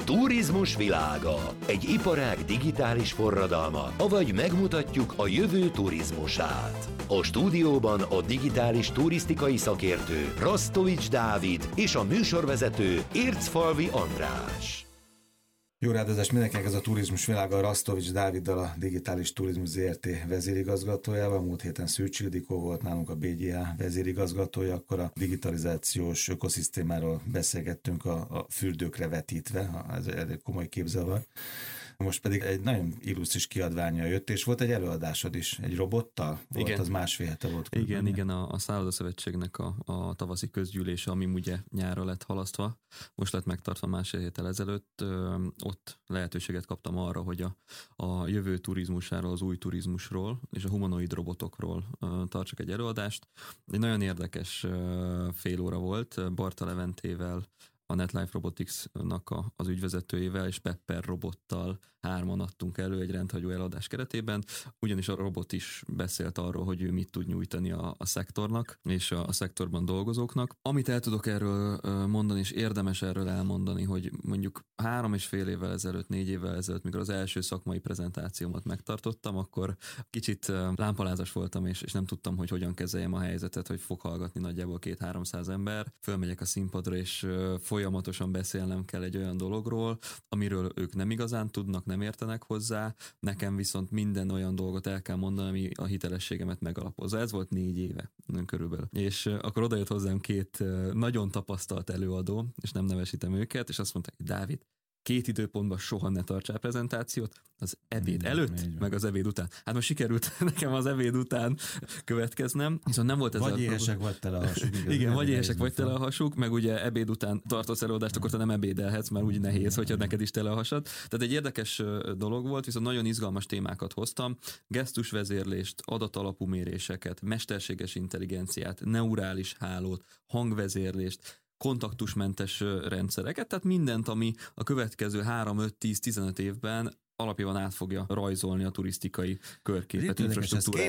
Turizmus világa. Egy iparág digitális forradalma, avagy megmutatjuk a jövő turizmusát. A stúdióban a digitális turisztikai szakértő Rasztovics Dávid és a műsorvezető Ércfalvi András. Jó rádozást mindenkinek, ez a Turizmus világa, Rasztovics Dáviddal, a Digitális Turizmus Zrt. Vezérigazgatójával. Múlt héten Szűcs Ildikó volt nálunk, a BGA vezérigazgatója, akkor a digitalizációs ökoszisztémáról beszélgettünk a fürdőkre vetítve, ez egy komoly képzavar. Most pedig egy nagyon illusztris kiadványa jött, és volt egy előadásod is, egy robottal? Volt, igen. Az másfél hete volt. Igen, a Szállodaszövetségnek a tavaszi közgyűlése, ami ugye nyárra lett halasztva, most lett megtartva másfél héttel ezelőtt. Ott lehetőséget kaptam arra, hogy a jövő turizmusáról, az új turizmusról és a humanoid robotokról tartsak egy előadást. Egy nagyon érdekes fél óra volt, Barta Leventével, a NetLife Robotics-nak az ügyvezetőjével és Pepper robottal hárman adtunk elő egy rendhagyó eladás keretében, ugyanis a robot is beszélt arról, hogy ő mit tud nyújtani a szektornak és a szektorban dolgozóknak. Amit el tudok erről mondani, és érdemes erről elmondani, hogy mondjuk 3,5 évvel ezelőtt, 4 évvel ezelőtt, mikor az első szakmai prezentációmat megtartottam, akkor kicsit lámpalázas voltam, és nem tudtam, hogy hogyan kezeljem a helyzetet, hogy fog hallgatni nagyjából 200-300 ember. Fölmegyek a színpadra, és folyamatosan beszélnem kell egy olyan dologról, amiről ők nem igazán tudnak, nem értenek hozzá, nekem viszont minden olyan dolgot el kell mondani, ami a hitelességemet megalapozza. Ez volt 4 éve körülbelül. És akkor odajött hozzám 2 nagyon tapasztalt előadó, és nem nevesítem őket, és azt mondták, hogy Dávid, 2 időpontban soha ne tartsál prezentációt, az ebéd előtt, meg az ebéd után. Hát most sikerült nekem az ebéd után következnem, viszont nem volt ez vagy éhesek vagy tele a hasuk. Igen, vagy éhesek vagy tele a hasuk, meg ugye ebéd után tartasz előadást, akkor te nem ebédelhetsz, mert úgy nehéz, hogyha neked is tele a hasad. Tehát egy érdekes dolog volt, viszont nagyon izgalmas témákat hoztam, gesztusvezérlést, adatalapú méréseket, mesterséges intelligenciát, neurális hálót, hangvezérlést, kontaktusmentes rendszereket, tehát mindent, ami a következő 3, 5, 10, 15 évben alapjában át fogja rajzolni a turisztikai körképet, infrastruktúrát.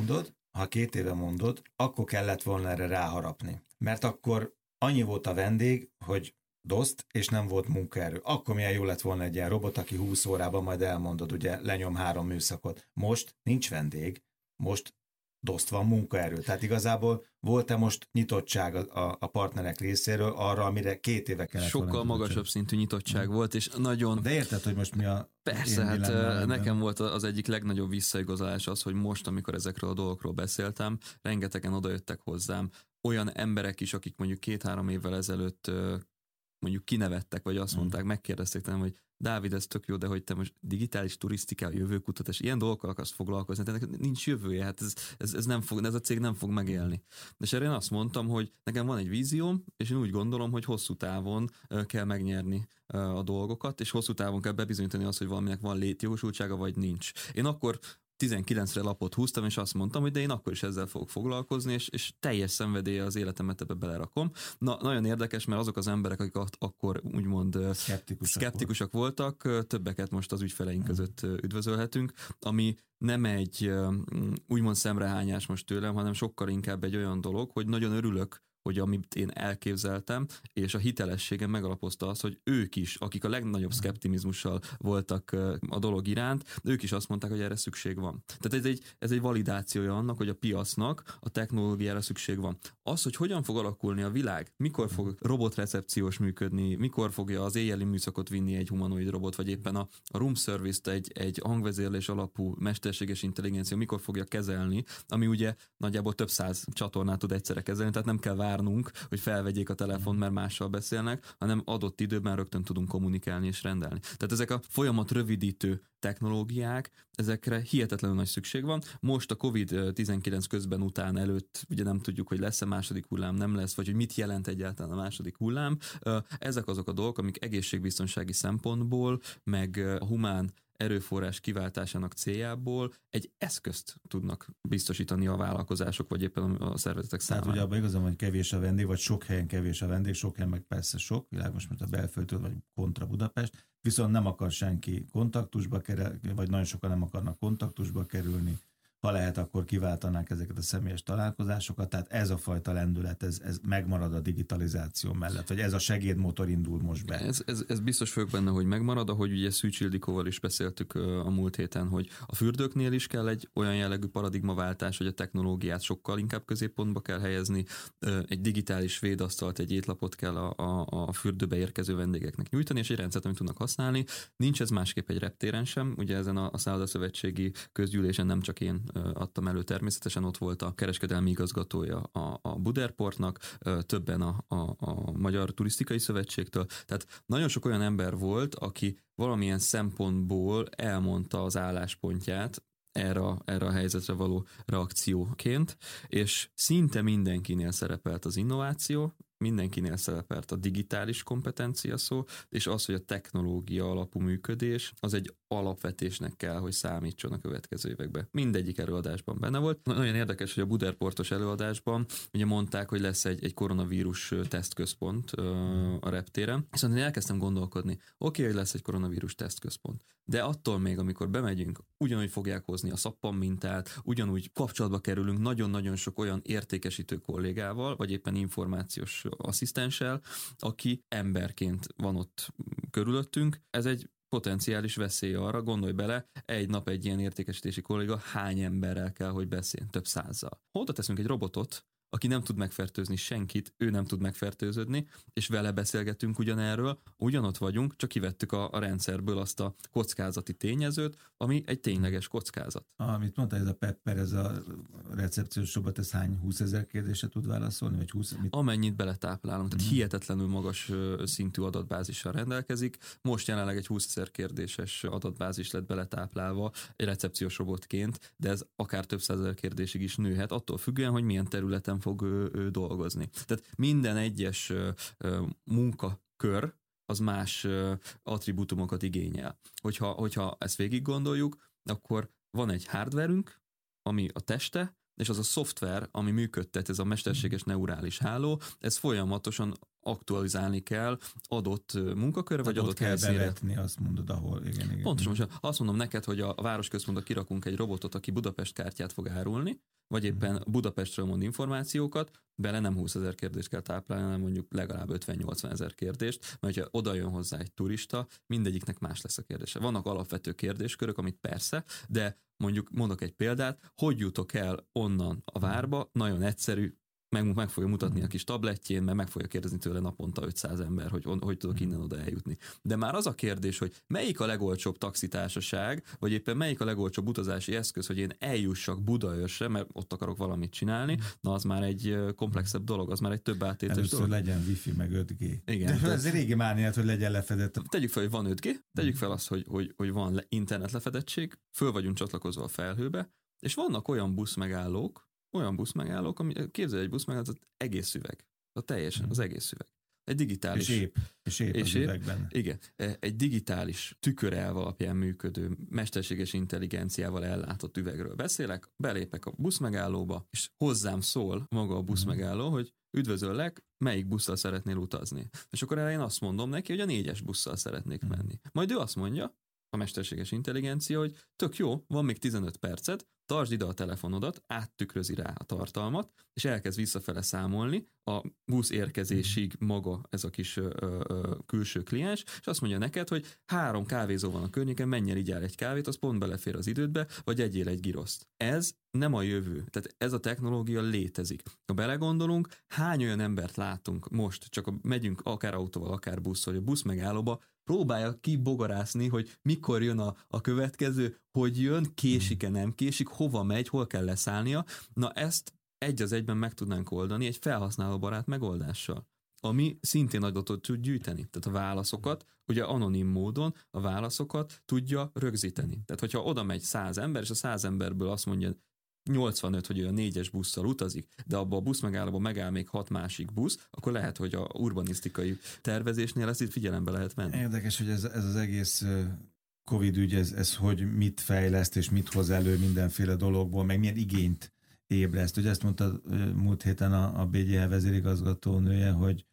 Ha 2 éve mondod, akkor kellett volna erre ráharapni. Mert akkor annyi volt a vendég, hogy doszt, és nem volt munkaerő. Akkor milyen jó lett volna egy ilyen robot, aki 20 órában majd elmondod, ugye lenyom 3 műszakot. Most nincs vendég, most doszt van munkaerő. Tehát igazából volt-e most nyitottság a partnerek részéről arra, amire 2 éve kellett volna? Sokkal magasabb szintű nyitottság volt, és nagyon... De érted, hogy most mi a... Persze, hát nekem volt az egyik legnagyobb visszaigazolás az, hogy most, amikor ezekről a dolgokról beszéltem, rengetegen odajöttek hozzám, olyan emberek is, akik mondjuk 2-3 évvel ezelőtt mondjuk kinevettek, vagy azt mondták, megkérdezték tőlem, hogy Dávid, ez tök jó, de hogy te most digitális turisztika, jövőkutatás, ilyen dolgokkal akarsz foglalkozni, tehát nincs jövője, hát ez a cég nem fog megélni. És erre én azt mondtam, hogy nekem van egy vízióm, és én úgy gondolom, hogy hosszú távon kell megnyerni a dolgokat, és hosszú távon kell bebizonyítani azt, hogy valaminek van létjogosultsága, vagy nincs. Én akkor 19-re lapot húztam, és azt mondtam, hogy de én akkor is ezzel fogok foglalkozni, és teljes szenvedélye az életemet ebbe belerakom. Na, nagyon érdekes, mert azok az emberek, akik akkor úgymond szkeptikusak voltak, többeket most az ügyfeleink között üdvözölhetünk, ami nem egy úgymond szemrehányás most tőlem, hanem sokkal inkább egy olyan dolog, hogy nagyon örülök, hogy amit én elképzeltem, és a hitelességem megalapozta azt, hogy ők is, akik a legnagyobb szkeptimizmussal voltak a dolog iránt, ők is azt mondták, hogy erre szükség van. Tehát ez egy validációja annak, hogy a piacnak a technológiára szükség van. Az, hogy hogyan fog alakulni a világ, mikor fog robotrecepciós működni, mikor fogja az éjjeli műszakot vinni egy humanoid robot, vagy éppen a room service-t egy hangvezérlés alapú mesterséges intelligencia mikor fogja kezelni, ami ugye nagyjából több 100 csatornát tud egyszerre kezelni, tehát nem kell várnunk, hogy felvegyék a telefont, mert mással beszélnek, hanem adott időben rögtön tudunk kommunikálni és rendelni. Tehát ezek a folyamat rövidítő technológiák, ezekre hihetetlenül nagy szükség van. Most a COVID-19 közben után előtt ugye nem tudjuk, hogy lesz-e második hullám, nem lesz, vagy hogy mit jelent egyáltalán a második hullám. Ezek azok a dolgok, amik egészségbiztonsági szempontból, meg a humán erőforrás kiváltásának céljából egy eszközt tudnak biztosítani a vállalkozások, vagy éppen a szervezetek számára. Tehát ugye abban igazán, hogy kevés a vendég, vagy sok helyen kevés a vendég, sok helyen meg persze sok, világos, mint a Belföldtől, vagy kontra Budapest, viszont nem akar senki kontaktusba kerülni, vagy nagyon sokan nem akarnak kontaktusba kerülni, ha lehet, akkor kiváltanák ezeket a személyes találkozásokat, tehát ez a fajta lendület, ez megmarad a digitalizáció mellett, vagy ez a segédmotor indul most be? Ez biztos vagyok benne, hogy megmarad, ahogy ugye Szűcs Ildikóval is beszéltük a múlt héten, hogy a fürdőknél is kell egy olyan jellegű paradigmaváltás, hogy a technológiát sokkal inkább középpontba kell helyezni, egy digitális védasztalt, egy étlapot kell a fürdőbe érkező vendégeknek nyújtani, és egy rendszert, amit tudnak használni. Nincs ez másképp egy reptéren sem, ugye ezen a szállodaszövetségi közgyűlésen nem csak én adtam elő, természetesen ott volt a kereskedelmi igazgatója a Buderportnak, többen a Magyar Turisztikai Szövetségtől, tehát nagyon sok olyan ember volt, aki valamilyen szempontból elmondta az álláspontját erre a helyzetre való reakcióként, és szinte mindenkinél szerepelt az innováció, mindenkinél szerepelt a digitális kompetencia szó, és az, hogy a technológia alapú működés, az egy alapvetésnek kell, hogy számítson a következő években. Mindegyik előadásban benne volt. Nagyon érdekes, hogy a Buderportos előadásban ugye mondták, hogy lesz egy koronavírus tesztközpont a reptéren, viszont én elkezdtem gondolkodni, oké, hogy lesz egy koronavírus tesztközpont, de attól még, amikor bemegyünk, ugyanúgy fogják hozni a szappanmintát, ugyanúgy kapcsolatba kerülünk nagyon-nagyon sok olyan értékesítő kollégával, vagy éppen információs asszisztenssel, aki emberként van ott körülöttünk. Ez egy potenciális veszély arra, gondolj bele, egy nap egy ilyen értékesítési kolléga hány emberrel kell, hogy beszéljen, több százzal. Oda teszünk egy robotot, aki nem tud megfertőzni senkit, ő nem tud megfertőződni, és vele beszélgetünk ugyanerről, ugyanott vagyunk, csak kivettük a rendszerből azt a kockázati tényezőt, ami egy tényleges kockázat. Amit mondta, ez a Pepper, ez a recepciós robot, ez hány 20 000 kérdésre tud válaszolni? Vagy 20, amennyit beletáplálunk, tehát hihetetlenül magas szintű adatbázissal rendelkezik. Most jelenleg egy 20 000 kérdéses adatbázis lett beletáplálva egy recepciós robotként, de ez akár több százezer kérdésig is nőhet, attól függően, hogy milyen területen fog ő dolgozni. Tehát minden egyes munkakör az más attribútumokat igényel. Hogyha ezt végig gondoljuk, akkor van egy hardverünk, ami a teste, és az a szoftver, ami működtet, ez a mesterséges neurális háló, ez folyamatosan aktualizálni kell adott munkakörre, vagy adott helyszínre. Kell bevetni, azt mondod, ahol. Igen. Pontosan, most azt mondom neked, hogy a városközpontba kirakunk egy robotot, aki Budapest kártyát fog árulni, vagy éppen Budapestről mond információkat, bele nem 20 000 kérdést kell táplálni, hanem mondjuk legalább 50-80 000 kérdést, mert hogyha oda jön hozzá egy turista, mindegyiknek más lesz a kérdése. Vannak alapvető kérdéskörök, amit persze, de mondok egy példát, hogy jutok el onnan a várba, nagyon egyszerű, meg fogja mutatni a kis tablettjén, mert meg fogja kérdezni tőle naponta 500 ember, hogy tudok innen oda eljutni. De már az a kérdés, hogy melyik a legolcsóbb taxitársaság, vagy éppen melyik a legolcsóbb utazási eszköz, hogy én eljussak Budaörsre, mert ott akarok valamit csinálni, na az már egy komplexebb dolog, az már egy több áttétes dolog. Legyen wifi meg 5G. Igen. De ez egy régi mániát, hogy legyen lefedett. Tegyük fel, hogy van 5G, tegyük fel azt, hogy van internet lefedettség, föl vagyunk csatlakozva a felhőbe, és vannak olyan buszmegállók, ami képzelj egy buszmegállót, az egész üveg. Teljesen, az egész üveg. Egy digitális... És épp az üvegben. Igen. Egy digitális tükörelv alapján működő, mesterséges intelligenciával ellátott üvegről beszélek, belépek a buszmegállóba, és hozzám szól maga a buszmegálló, hogy üdvözöllek, melyik busszal szeretnél utazni. És akkor erre én azt mondom neki, hogy a 4-es busszal szeretnék menni. Majd ő azt mondja, a mesterséges intelligencia, hogy tök jó, van még 15 perced, tartsd ide a telefonodat, áttükrözi rá a tartalmat, és elkezd visszafele számolni a busz érkezésig maga ez a kis külső kliens, és azt mondja neked, hogy 3 kávézó van a környéken, menj el, igyál egy kávét, az pont belefér az idődbe, vagy egyél egy giroszt. Ez nem a jövő, tehát ez a technológia létezik. Ha belegondolunk, hány olyan embert látunk most, csak megyünk akár autóval, akár busszal, hogy a busz megállóba próbálja kibogarászni, hogy mikor jön a következő, hogy jön, késik-e, nem késik, hova megy, hol kell leszállnia. Na ezt egy az egyben meg tudnánk oldani egy felhasználóbarát megoldással, ami szintén adatot tud gyűjteni. Tehát a válaszokat, ugye anonim módon a válaszokat tudja rögzíteni. Tehát hogyha oda megy 100 ember, és a 100 emberből azt mondja 85, hogy ő a 4-es busszal utazik, de abban a buszmegállóban megáll még 6 másik busz, akkor lehet, hogy a urbanisztikai tervezésnél ezt itt figyelembe lehet venni. Érdekes, hogy ez az egész Covid ügy, ez hogy mit fejleszt és mit hoz elő mindenféle dologból, meg milyen igényt ébreszt. Ugye ezt mondta múlt héten a BGH vezérigazgató nője, hogy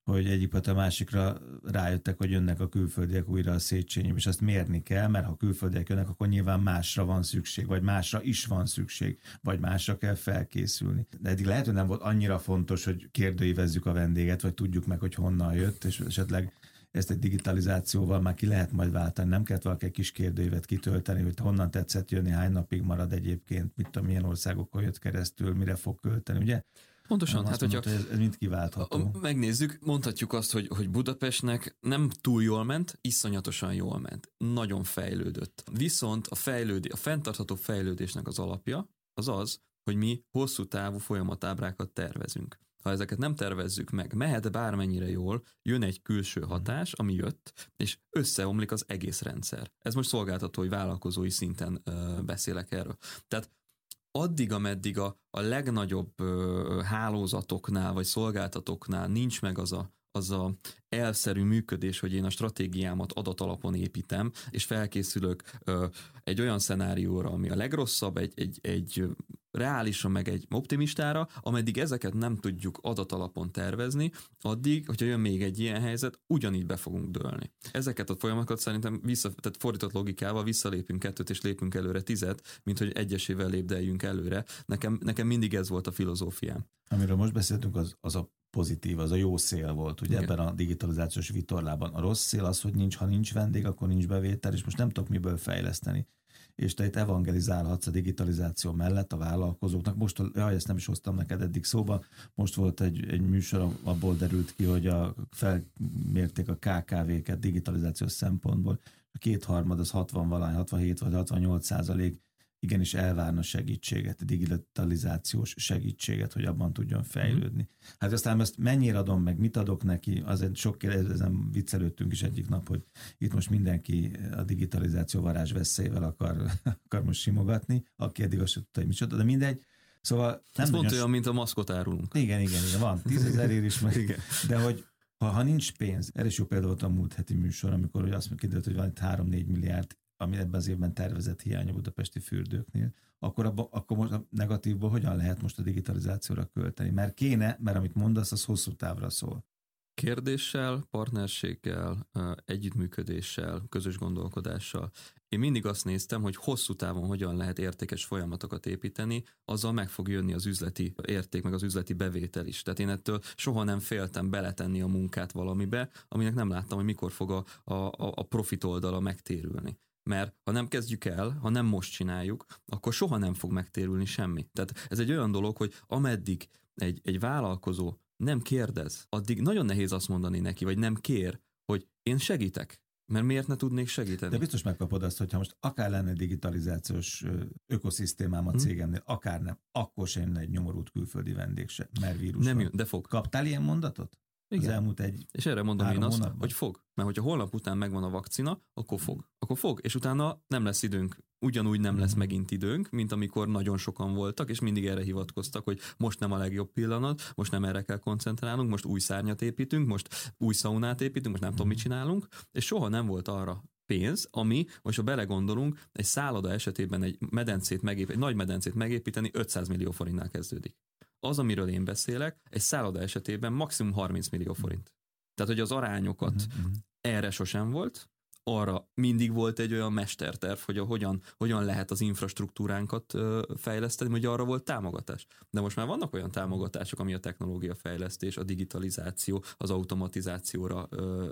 hogy egyik a másikra rájöttek, hogy jönnek a külföldiek újra a Széchenyibe, és azt mérni kell, mert ha külföldiek jönnek, akkor nyilván másra van szükség, vagy másra is van szükség, vagy másra kell felkészülni. De eddig lehet, hogy nem volt annyira fontos, hogy kérdőívezzük a vendéget, vagy tudjuk meg, hogy honnan jött, és esetleg ezt egy digitalizációval már ki lehet majd váltani. Nem kellett valaki egy kis kérdőívet kitölteni, hogy honnan tetszett jönni, hány napig marad egyébként, mit tudom, milyen országokon jött keresztül, mire fog költeni, ugye? Pontosan, hát hogyha ez mind kiváltható. Megnézzük, mondhatjuk azt, hogy Budapestnek nem túl jól ment, iszonyatosan jól ment. Nagyon fejlődött. Viszont a fenntartható fejlődésnek az alapja az, hogy mi hosszú távú folyamatábrákat tervezünk. Ha ezeket nem tervezzük meg, mehet bármennyire jól, jön egy külső hatás, ami jött, és összeomlik az egész rendszer. Ez most szolgáltatói, vállalkozói szinten beszélek erről. Tehát addig, ameddig a legnagyobb hálózatoknál vagy szolgáltatóknál nincs meg az a elszerű működés, hogy én a stratégiámat adatalapon építem, és felkészülök egy olyan szenárióra, ami a legrosszabb, egy reálisra, meg egy optimistára, ameddig ezeket nem tudjuk adatalapon tervezni, addig, hogyha jön még egy ilyen helyzet, ugyanígy be fogunk dőlni. Ezeket a folyamatokat szerintem tehát fordított logikával visszalépünk 2 és lépünk előre 10, mint hogy egyesével lépdeljünk előre. Nekem mindig ez volt a filozófiám. Amiről most beszéltünk, az a pozitív, az a jó szél volt, ugye ebben a digitalizációs vitorlában. A rossz szél az, hogy ha nincs vendég, akkor nincs bevétel, és most nem tudok miből fejleszteni. És te itt evangelizálhatsz a digitalizáció mellett a vállalkozóknak. Most, ezt nem is hoztam neked eddig szóba, most volt egy műsor, abból derült ki, hogy felmérték a KKV-ket digitalizációs szempontból. A 2/3 az 67 vagy 68% igenis elvárna segítséget, digitalizációs segítséget, hogy abban tudjon fejlődni. Hát aztán ezt mennyire adom meg, mit adok neki, azért sok ezen viccelődtünk is egyik nap, hogy itt most mindenki a digitalizáció varázsveszélyével akar most simogatni, aki eddig azt tudta, hogy micsoda, de mindegy. Szóval nem pont olyan, mint a maszkot árulunk. Igen, van 10 000 is, de hogy ha nincs pénz, erre is jó példa volt a múlt heti műsor, amikor hogy azt kiderült, hogy van itt 3-4 milliárd, ami ebben az évben tervezett hiány a budapesti fürdőknél, akkor most a negatívból hogyan lehet most a digitalizációra költeni? Mert amit mondasz, az hosszú távra szól. Kérdéssel, partnerséggel, együttműködéssel, közös gondolkodással. Én mindig azt néztem, hogy hosszú távon hogyan lehet értékes folyamatokat építeni, azzal meg fog jönni az üzleti érték, meg az üzleti bevétel is. Tehát én ettől soha nem féltem beletenni a munkát valamibe, aminek nem láttam, hogy mikor fog a profit oldala megtérülni. Mert ha nem kezdjük el, ha nem most csináljuk, akkor soha nem fog megtérülni semmi. Tehát ez egy olyan dolog, hogy ameddig egy vállalkozó nem kérdez, addig nagyon nehéz azt mondani neki, vagy nem kér, hogy én segítek. Mert miért ne tudnék segíteni? De biztos megkapod azt, hogyha most akár lenne digitalizációs ökoszisztémám a cégemnél, akár nem, akkor sem jönne egy nyomorult külföldi vendég se, mert vírus nem van. jön, de fog. Kaptál ilyen mondatot? Igen. Az elmúlt és erre mondom én azt, hogy fog. Mert hogyha holnap után megvan a vakcina, akkor fog. Akkor fog, és utána nem lesz időnk. Ugyanúgy nem lesz megint időnk, mint amikor nagyon sokan voltak, és mindig erre hivatkoztak, hogy most nem a legjobb pillanat, most nem erre kell koncentrálnunk, most új szárnyat építünk, most új szaunát építünk, most nem tudom, mit csinálunk, és soha nem volt arra pénz, ami, most ha belegondolunk, egy szálloda esetében egy nagy medencét megépíteni 500 millió forintnál kezdődik. Az, amiről én beszélek, egy szálloda esetében maximum 30 millió forint. Tehát, hogy az arányokat erre sosem volt, arra mindig volt egy olyan mesterterv, hogy hogyan lehet az infrastruktúránkat fejleszteni, hogy arra volt támogatás. De most már vannak olyan támogatások, ami a technológiafejlesztés, a digitalizáció, az automatizációra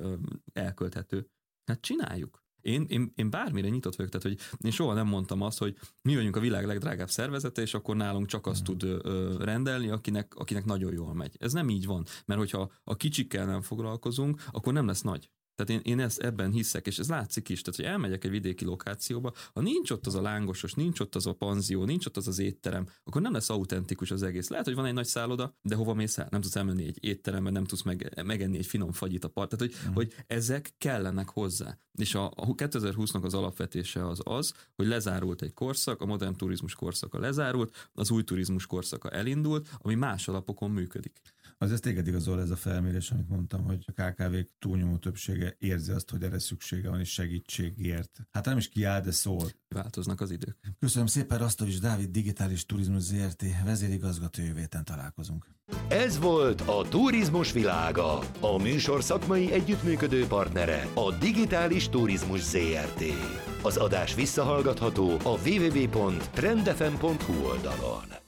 elkölthető. Hát csináljuk. Én bármire nyitott vagyok, tehát hogy én soha nem mondtam azt, hogy mi vagyunk a világ legdrágább szervezete, és akkor nálunk csak azt tud rendelni, akinek nagyon jól megy. Ez nem így van, mert hogyha a kicsikkel nem foglalkozunk, akkor nem lesz nagy. Tehát én ebben hiszek, és ez látszik is, tehát hogy elmegyek egy vidéki lokációba, ha nincs ott az a lángosos, nincs ott az a panzió, nincs ott az az étterem, akkor nem lesz autentikus az egész. Lehet, hogy van egy nagy szálloda, de hova mész el? Nem tudsz elmenni egy étterembe, nem tudsz megenni egy finom fagyit a part. Tehát, hogy ezek kellenek hozzá. És a 2020-nak az alapvetése az, hogy lezárult egy korszak, a modern turizmus korszaka lezárult, az új turizmus korszaka elindult, ami más alapokon működik. Az téged igazol ez a felmérés, amit mondtam, hogy a KKV-k túlnyomó többsége érzi azt, hogy erre szüksége van, és segítségért. Hát nem is kiáll, de szól. Változnak az idők. Köszönöm szépen, Rastovics Dávid, Digitális Turizmus Zrt. vezérigazgató, jövő héten találkozunk. Ez volt a Turizmus világa. A műsor szakmai együttműködő partnere a Digitális Turizmus Zrt. Az adás visszahallgatható a www.trendfm.hu oldalon.